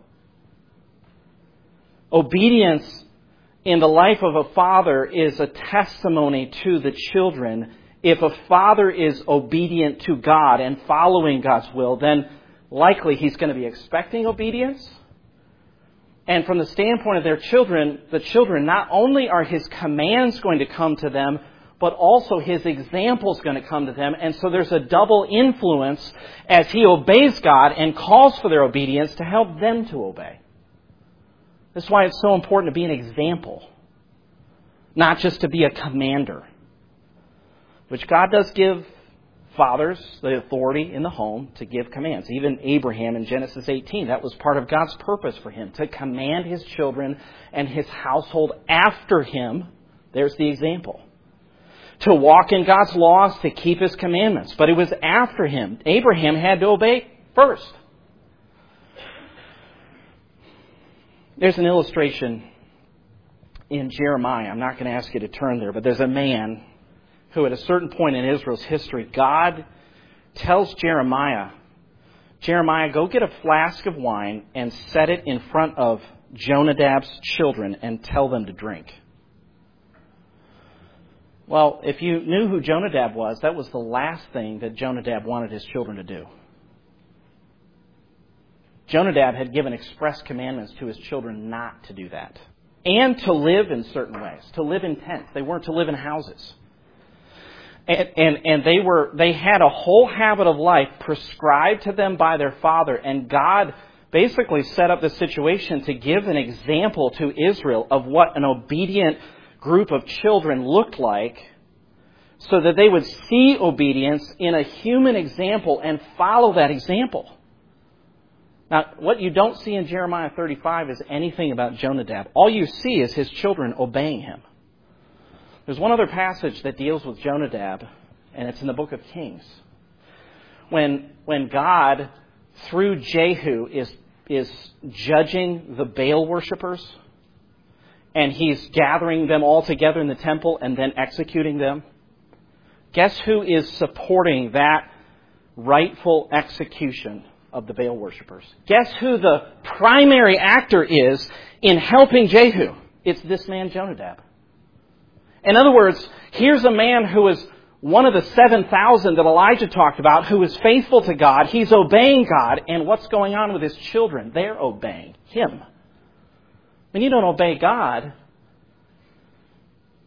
Obedience in the life of a father is a testimony to the children. If a father is obedient to God and following God's will, then likely he's going to be expecting obedience. And from the standpoint of their children, the children, not only are his commands going to come to them, but also his example is going to come to them. And so there's a double influence as he obeys God and calls for their obedience to help them to obey. That's why it's so important to be an example, not just to be a commander. Which God does give fathers the authority in the home to give commands. Even Abraham in Genesis eighteen, that was part of God's purpose for him, to command his children and his household after him. There's the example. To walk in God's laws, to keep His commandments. But it was after him. Abraham had to obey first. There's an illustration in Jeremiah. I'm not going to ask you to turn there, but there's a man who at a certain point in Israel's history, God tells Jeremiah, Jeremiah, go get a flask of wine and set it in front of Jonadab's children and tell them to drink. Well, if you knew who Jonadab was, that was the last thing that Jonadab wanted his children to do. Jonadab had given express commandments to his children not to do that. And to live in certain ways, to live in tents. They weren't to live in houses. And, and, and they were, they had a whole habit of life prescribed to them by their father. And God basically set up the situation to give an example to Israel of what an obedient group of children looked like, so that they would see obedience in a human example and follow that example. Now, what you don't see in Jeremiah thirty-five is anything about Jonadab. All you see is his children obeying him. There's one other passage that deals with Jonadab, and it's in the book of Kings. When, when God, through Jehu, is, is judging the Baal worshippers, and he's gathering them all together in the temple and then executing them, guess who is supporting that rightful execution of the Baal worshippers? Guess who the primary actor is in helping Jehu? It's this man Jonadab. In other words, here's a man who is one of the seven thousand that Elijah talked about, who is faithful to God. He's obeying God. And what's going on with his children? They're obeying him. When you don't obey God,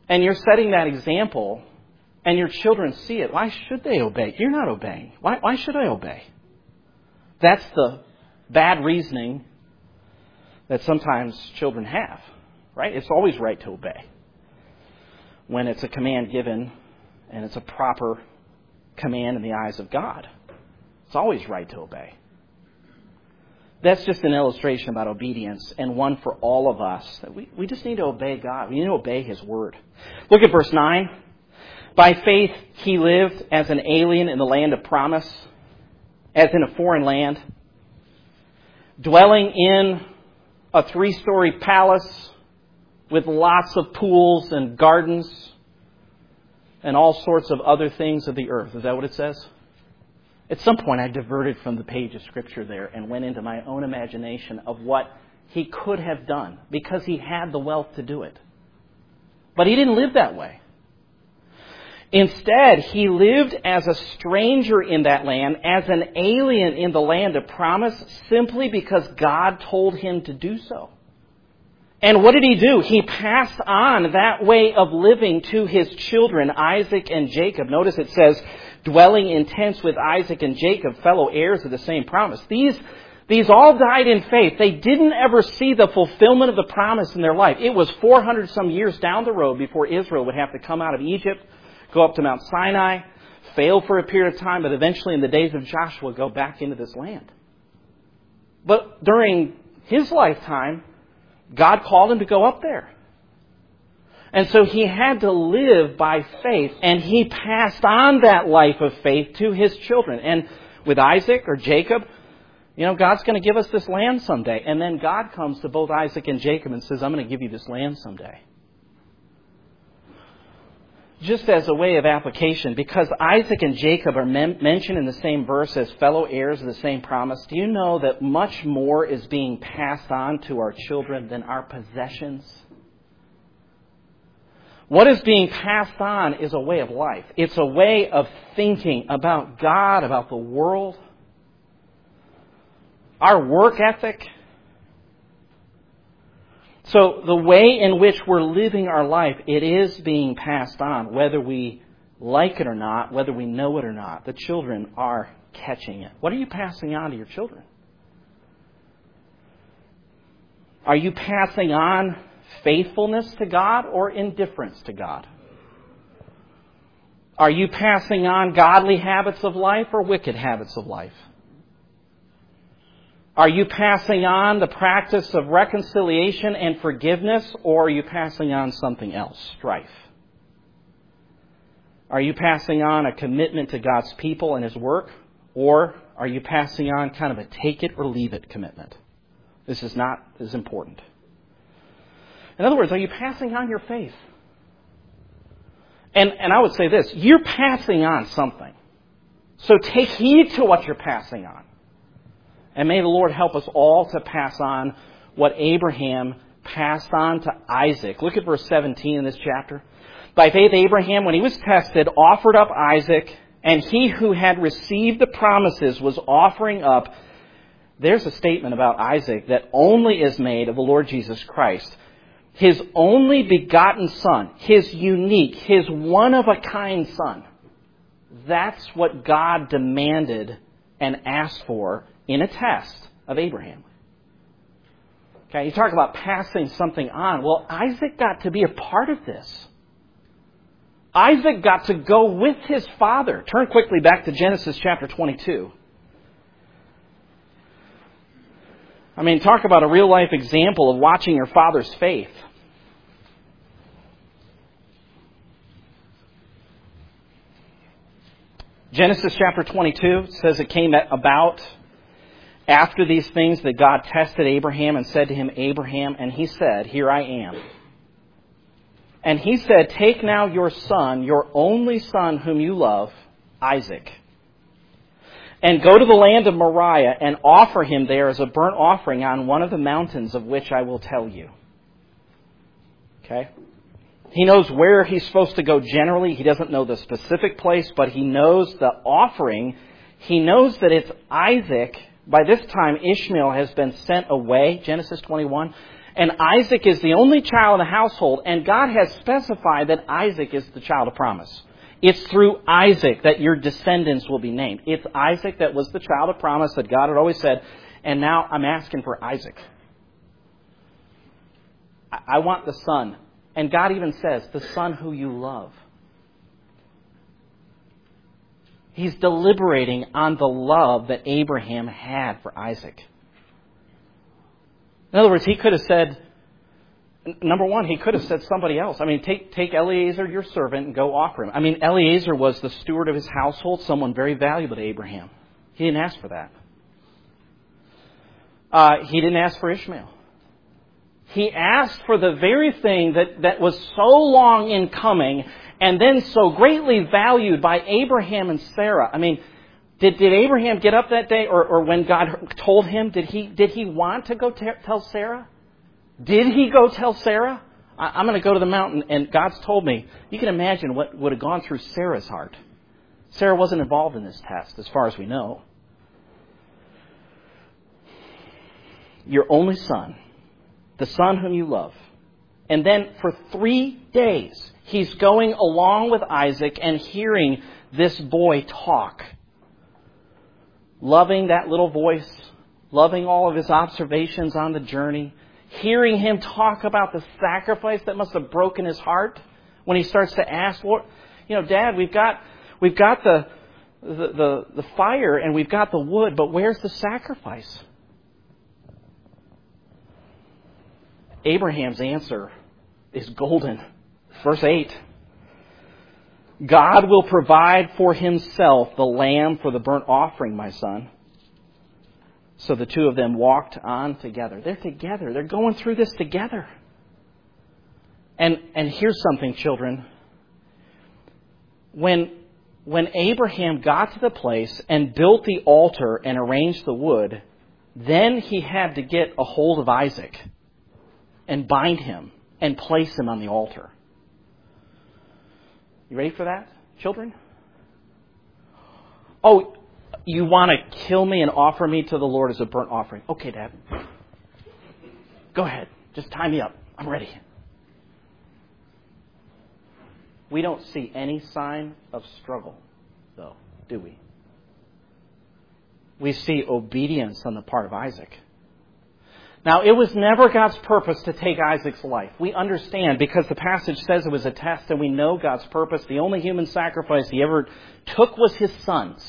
and you're setting that example, and your children see it, why should they obey? You're not obeying. Why, why should I obey? That's the bad reasoning that sometimes children have, right? It's always right to obey when it's a command given and it's a proper command in the eyes of God. It's always right to obey. That's just an illustration about obedience, and one for all of us. That we, we just need to obey God. We need to obey His Word. Look at verse nine. By faith he lived as an alien in the land of promise, as in a foreign land, dwelling in a three-story palace with lots of pools and gardens and all sorts of other things of the earth. Is that what it says? At some point I diverted from the page of Scripture there and went into my own imagination of what he could have done because he had the wealth to do it. But he didn't live that way. Instead, he lived as a stranger in that land, as an alien in the land of promise, simply because God told him to do so. And what did he do? He passed on that way of living to his children, Isaac and Jacob. Notice it says, dwelling in tents with Isaac and Jacob, fellow heirs of the same promise. These, these all died in faith. They didn't ever see the fulfillment of the promise in their life. It was four hundred some years down the road before Israel would have to come out of Egypt, go up to Mount Sinai, fail for a period of time, but eventually in the days of Joshua go back into this land. But during his lifetime, God called him to go up there. And so he had to live by faith, and he passed on that life of faith to his children. And with Isaac or Jacob, you know, God's going to give us this land someday. And then God comes to both Isaac and Jacob and says, I'm going to give you this land someday. Just as a way of application, because Isaac and Jacob are men- mentioned in the same verse as fellow heirs of the same promise, do you know that much more is being passed on to our children than our possessions? What is being passed on is a way of life. It's a way of thinking about God, about the world, our work ethic. So the way in which we're living our life, it is being passed on, whether we like it or not, whether we know it or not. The children are catching it. What are you passing on to your children? Are you passing on faithfulness to God or indifference to God? Are you passing on godly habits of life or wicked habits of life? Are you passing on the practice of reconciliation and forgiveness, or are you passing on something else, strife? Are you passing on a commitment to God's people and His work, or are you passing on kind of a take it or leave it commitment? This is not as important. In other words, are you passing on your faith? And, and I would say this, you're passing on something. So take heed to what you're passing on. And may the Lord help us all to pass on what Abraham passed on to Isaac. Look at verse seventeen in this chapter. By faith, Abraham, when he was tested, offered up Isaac, and he who had received the promises was offering up. There's a statement about Isaac that only is made of the Lord Jesus Christ. His only begotten son, his unique, his one-of-a-kind son. That's what God demanded and asked for in a test of Abraham. Okay, you talk about passing something on. Well, Isaac got to be a part of this. Isaac got to go with his father. Turn quickly back to Genesis chapter twenty-two. I mean, talk about a real-life example of watching your father's faith. Genesis chapter twenty-two says it came about after these things that God tested Abraham and said to him, Abraham, and he said, here I am. And he said, take now your son, your only son whom you love, Isaac, and go to the land of Moriah and offer him there as a burnt offering on one of the mountains of which I will tell you. Okay? He knows where he's supposed to go generally. He doesn't know the specific place, but he knows the offering. He knows that it's Isaac. By this time, Ishmael has been sent away, Genesis twenty-one, And Isaac is the only child in the household, and God has specified that Isaac is the child of promise. It's through Isaac that your descendants will be named. It's Isaac that was the child of promise that God had always said, and now I'm asking for Isaac. I want the son. And God even says, the son who you love. He's deliberating on the love that Abraham had for Isaac. In other words, he could have said, number one, he could have said somebody else. I mean, take take Eliezer, your servant, and go offer him. I mean, Eliezer was the steward of his household, someone very valuable to Abraham. He didn't ask for that. Uh, he didn't ask for Ishmael. He asked for the very thing that, that was so long in coming and then so greatly valued by Abraham and Sarah. I mean, did, did Abraham get up that day, or, or when God told him, did he did he want to go t- tell Sarah? Did he go tell Sarah? I, I'm going to go to the mountain, and God's told me. You can imagine what would have gone through Sarah's heart. Sarah wasn't involved in this test, as far as we know. Your only son, the son whom you love. And then for three days, he's going along with Isaac and hearing this boy talk. Loving that little voice, loving all of his observations on the journey, hearing him talk about the sacrifice that must have broken his heart when he starts to ask, Lord, you know, Dad, we've got we've got the the, the, the fire and we've got the wood, but where's the sacrifice? Abraham's answer is golden. Verse eight. God will provide for himself the lamb for the burnt offering, my son. So the two of them walked on together. They're together. They're going through this together. And and here's something, children. When, when Abraham got to the place and built the altar and arranged the wood, then he had to get a hold of Isaac and bind him and place him on the altar. You ready for that, children? Oh, you want to kill me and offer me to the Lord as a burnt offering? Okay, Dad. Go ahead. Just tie me up. I'm ready. We don't see any sign of struggle, though, do we? We see obedience on the part of Isaac. Now, it was never God's purpose to take Isaac's life. We understand because the passage says it was a test, and we know God's purpose. The only human sacrifice he ever took was his son's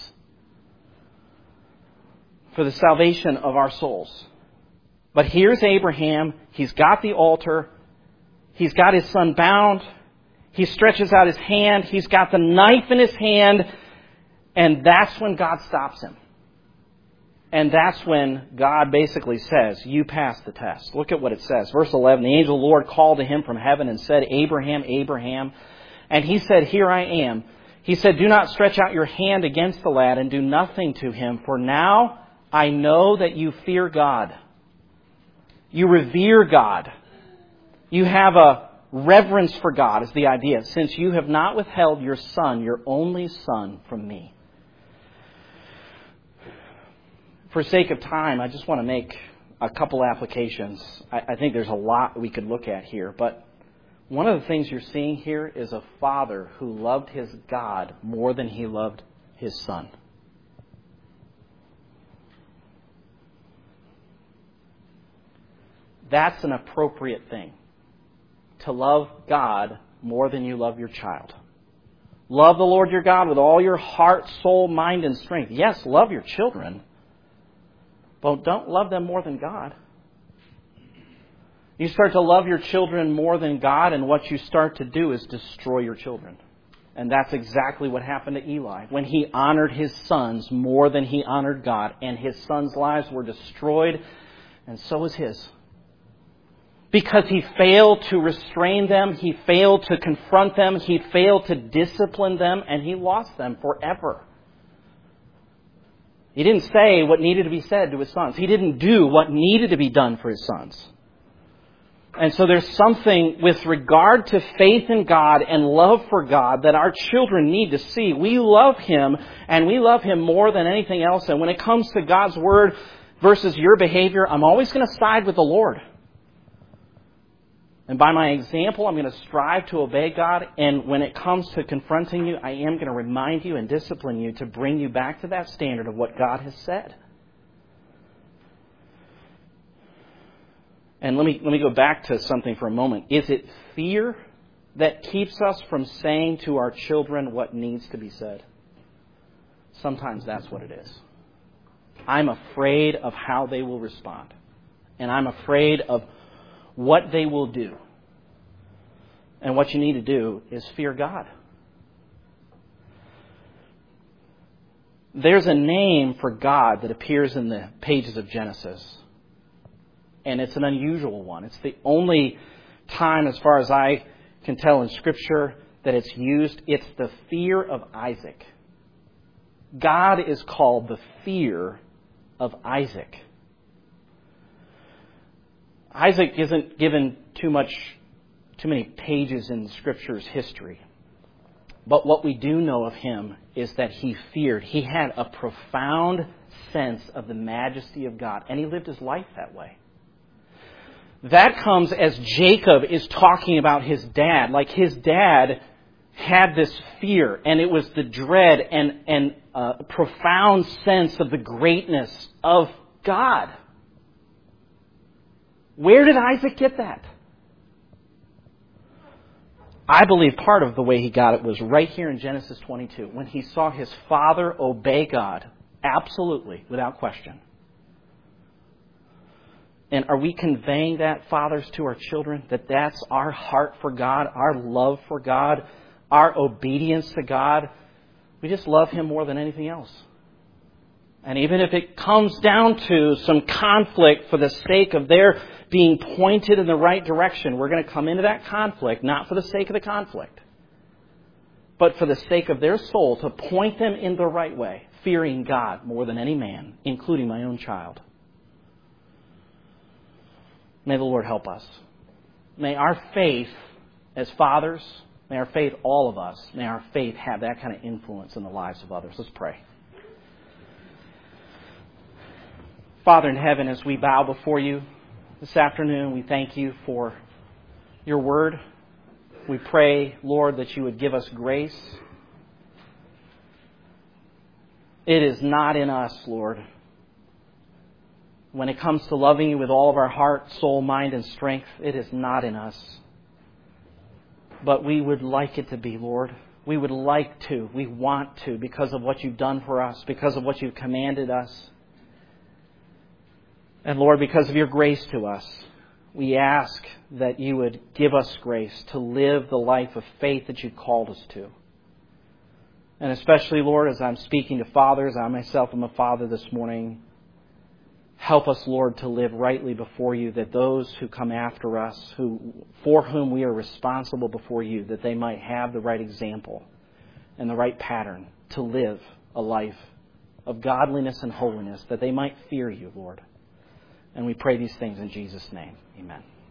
for the salvation of our souls. But here's Abraham. He's got the altar. He's got his son bound. He stretches out his hand. He's got the knife in his hand. And that's when God stops him. And that's when God basically says, you passed the test. Look at what it says. Verse eleven, the angel of the Lord called to him from heaven and said, Abraham, Abraham. And he said, here I am. He said, do not stretch out your hand against the lad and do nothing to him. For now I know that you fear God. You revere God. You have a reverence for God is the idea. Since you have not withheld your son, your only son, from me. For sake of time, I just want to make a couple applications. I, I think there's a lot we could look at here. But one of the things you're seeing here is a father who loved his God more than he loved his son. That's an appropriate thing. To love God more than you love your child. Love the Lord your God with all your heart, soul, mind, and strength. Yes, love your children. But don't love them more than God. You start to love your children more than God, and what you start to do is destroy your children. And that's exactly what happened to Eli. When he honored his sons more than he honored God, and his sons' lives were destroyed, and so was his. Because he failed to restrain them, he failed to confront them, he failed to discipline them, and he lost them forever. He didn't say what needed to be said to his sons. He didn't do what needed to be done for his sons. And so there's something with regard to faith in God and love for God that our children need to see. We love Him, and we love Him more than anything else. And when it comes to God's Word versus your behavior, I'm always going to side with the Lord. And by my example, I'm going to strive to obey God. And when it comes to confronting you, I am going to remind you and discipline you to bring you back to that standard of what God has said. And let me let me go back to something for a moment. Is it fear that keeps us from saying to our children what needs to be said? Sometimes that's what it is. I'm afraid of how they will respond. And I'm afraid of what they will do. And what you need to do is fear God. There's a name for God that appears in the pages of Genesis. And it's an unusual one. It's the only time, as far as I can tell in Scripture, that it's used. It's the fear of Isaac. God is called the fear of Isaac. Isaac isn't given too much, too many pages in Scripture's history. But what we do know of him is that he feared. He had a profound sense of the majesty of God, and he lived his life that way. That comes as Jacob is talking about his dad. Like his dad had this fear, and it was the dread and, and uh, profound sense of the greatness of God. Where did Isaac get that? I believe part of the way he got it was right here in Genesis twenty-two, when he saw his father obey God, absolutely, without question. And are we conveying that, fathers, to our children? That that's our heart for God, our love for God, our obedience to God? We just love Him more than anything else. And even if it comes down to some conflict for the sake of their being pointed in the right direction, we're going to come into that conflict, not for the sake of the conflict, but for the sake of their soul, to point them in the right way, fearing God more than any man, including my own child. May the Lord help us. May our faith as fathers, may our faith, all of us, may our faith have that kind of influence in the lives of others. Let's pray. Father in heaven, as we bow before you this afternoon, we thank you for your word. We pray, Lord, that you would give us grace. It is not in us, Lord. When it comes to loving you with all of our heart, soul, mind, and strength, it is not in us. But we would like it to be, Lord. We would like to. We want to, because of what you've done for us, because of what you've commanded us. And Lord, because of your grace to us, we ask that you would give us grace to live the life of faith that you called us to. And especially, Lord, as I'm speaking to fathers, I myself am a father this morning, help us, Lord, to live rightly before you, that those who come after us, who for whom we are responsible before you, that they might have the right example and the right pattern to live a life of godliness and holiness, that they might fear you, Lord. And we pray these things in Jesus' name. Amen.